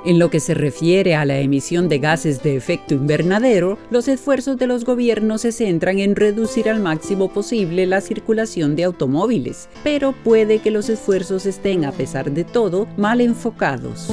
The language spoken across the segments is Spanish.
En lo que se refiere a la emisión de gases de efecto invernadero, los esfuerzos de los gobiernos se centran en reducir al máximo posible la circulación de automóviles, pero puede que los esfuerzos estén, a pesar de todo, mal enfocados.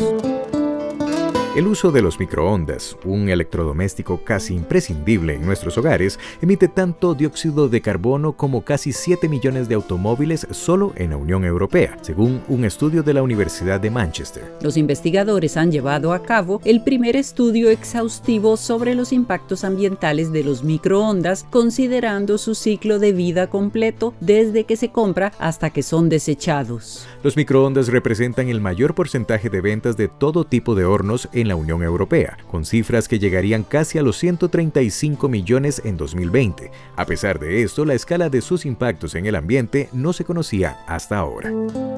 El uso de los microondas, un electrodoméstico casi imprescindible en nuestros hogares, emite tanto dióxido de carbono como casi 7 millones de automóviles solo en la Unión Europea, según un estudio de la Universidad de Manchester. Los investigadores han llevado a cabo el primer estudio exhaustivo sobre los impactos ambientales de los microondas, considerando su ciclo de vida completo desde que se compra hasta que son desechados. Los microondas representan el mayor porcentaje de ventas de todo tipo de hornos en la Unión Europea, con cifras que llegarían casi a los 135 millones en 2020. A pesar de esto, la escala de sus impactos en el ambiente no se conocía hasta ahora.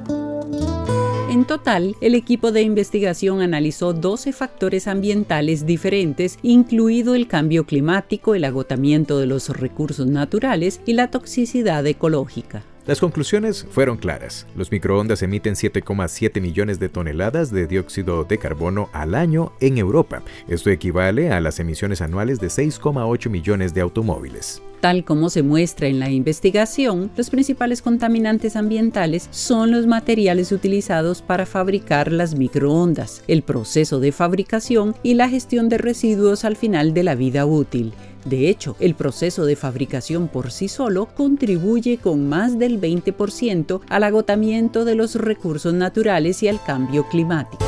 En total, el equipo de investigación analizó 12 factores ambientales diferentes, incluido el cambio climático, el agotamiento de los recursos naturales y la toxicidad ecológica. Las conclusiones fueron claras. Los microondas emiten 7,7 millones de toneladas de dióxido de carbono al año en Europa. Esto equivale a las emisiones anuales de 6,8 millones de automóviles. Tal como se muestra en la investigación, los principales contaminantes ambientales son los materiales utilizados para fabricar las microondas, el proceso de fabricación y la gestión de residuos al final de la vida útil. De hecho, el proceso de fabricación por sí solo contribuye con más del 20% al agotamiento de los recursos naturales y al cambio climático.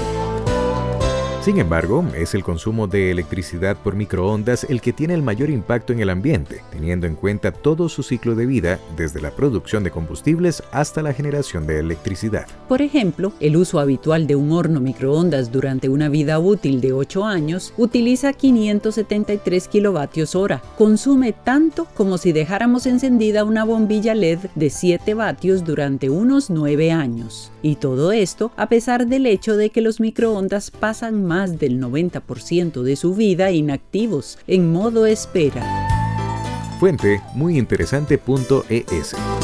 Sin embargo, es el consumo de electricidad por microondas el que tiene el mayor impacto en el ambiente, teniendo en cuenta todo su ciclo de vida, desde la producción de combustibles hasta la generación de electricidad. Por ejemplo, el uso habitual de un horno microondas durante una vida útil de 8 años utiliza 573 kilovatios hora. Consume tanto como si dejáramos encendida una bombilla LED de 7 vatios durante unos 9 años. Y todo esto a pesar del hecho de que los microondas pasan más del 90% de su vida inactivos, en modo espera. Fuente muyinteresante.es